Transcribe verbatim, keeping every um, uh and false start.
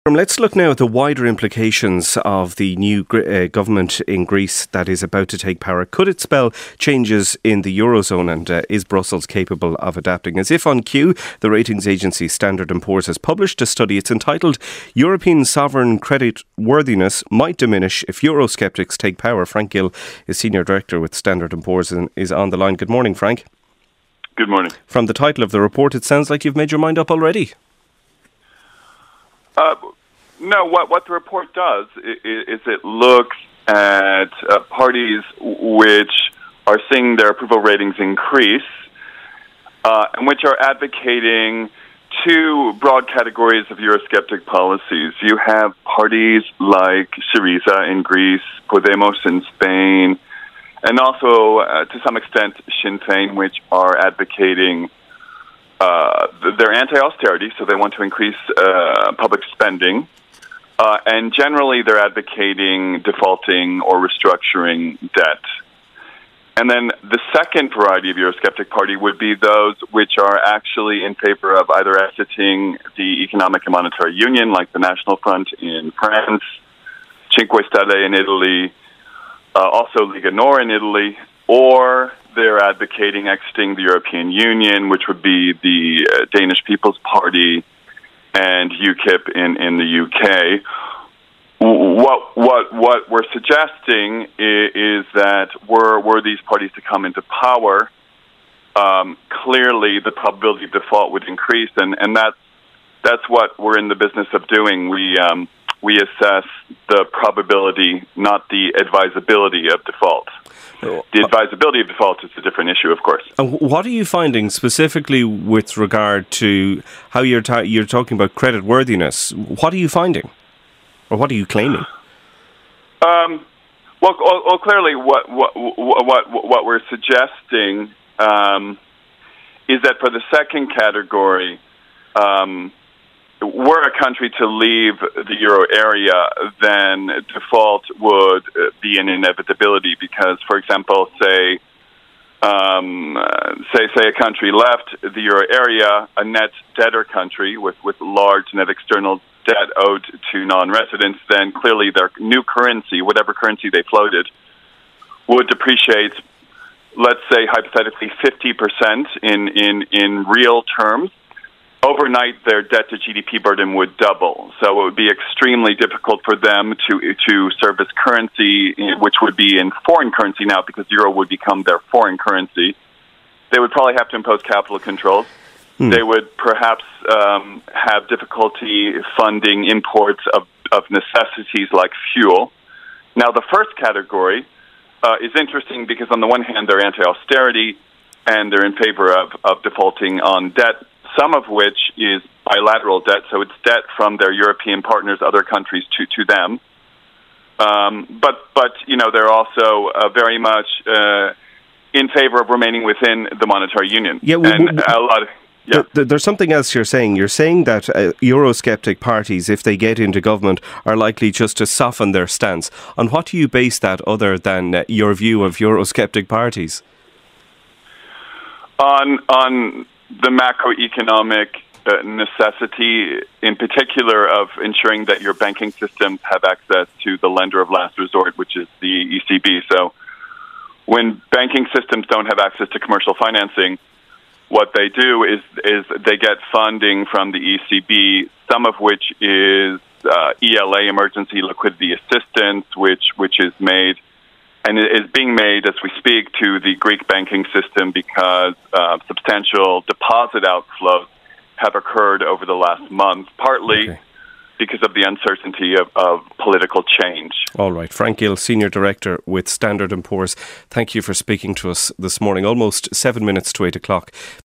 Let's look now at the wider implications of the new uh, government in Greece that is about to take power. Could it spell changes in the Eurozone, and uh, is Brussels capable of adapting? As if on cue, the ratings agency Standard and Poor's has published a study. It's entitled European Sovereign Credit Worthiness Might Diminish If Eurosceptics Take Power. Frank Gill is Senior Director with Standard and Poor's and is on the line. Good morning, Frank. Good morning. From the title of the report, it sounds like you've made your mind up already. Uh, no, what, what the report does is, is it looks at uh, parties which are seeing their approval ratings increase uh, and which are advocating two broad categories of Eurosceptic policies. You have parties like Syriza in Greece, Podemos in Spain, and also, uh, to some extent, Sinn Féin, which are advocating Uh, they're anti-austerity, so they want to increase uh, public spending. Uh, and generally, they're advocating defaulting or restructuring debt. And then the second variety of Eurosceptic party would be those which are actually in favor of either exiting the Economic and Monetary Union, like the National Front in France, Cinque Stelle in Italy, uh, also Lega Nord in Italy, or they're advocating exiting the European Union, which would be the uh, Danish People's Party and UKIP in, in the U K. What what what we're suggesting is, is that were were these parties to come into power, um, clearly the probability of default would increase, and, and that's that's what we're in the business of doing. We um, we assess the probability, not the advisability of default. The advisability of default is a different issue, of course. And what are you finding specifically with regard to how you're ta- you're talking about credit worthiness? What are you finding, or what are you claiming? Um, well, well, clearly, what what what what we're suggesting um, is that for the second category, um, were a country to leave the euro area, then default would be an inevitability because, for example, say, um, say, say a country left the euro area, a net debtor country with, with large net external debt owed to non-residents, then clearly their new currency, whatever currency they floated, would depreciate, let's say, hypothetically fifty percent in, in, in real terms. Overnight, their debt-to-G D P burden would double. So it would be extremely difficult for them to to service currency, which would be in foreign currency now because euro would become their foreign currency. They would probably have to impose capital controls. Hmm. They would perhaps um, have difficulty funding imports of, of necessities like fuel. Now, the first category uh, is interesting because on the one hand, they're anti-austerity and they're in favor of, of defaulting on debt, some of which is bilateral debt, so it's debt from their European partners, other countries, to, to them. Um, but, but you know, they're also uh, very much uh, in favor of remaining within the monetary union. Yeah, well, and well, a lot of, yeah. There, there's something else you're saying. You're saying that uh, Eurosceptic parties, if they get into government, are likely just to soften their stance. On what do you base that other than uh, your view of Eurosceptic parties? On on... the macroeconomic uh, necessity, in particular, of ensuring that your banking systems have access to the lender of last resort, which is the E C B. So when banking systems don't have access to commercial financing, what they do is is they get funding from the E C B, some of which is uh, E L A, Emergency Liquidity Assistance, which which is made and it is being made as we speak to the Greek banking system because uh, substantial deposit outflows have occurred over the last month, partly okay. because of the uncertainty of, of political change. All right. Frank Gill, Senior Director with Standard and Poor's. Thank you for speaking to us this morning. Almost seven minutes to eight o'clock.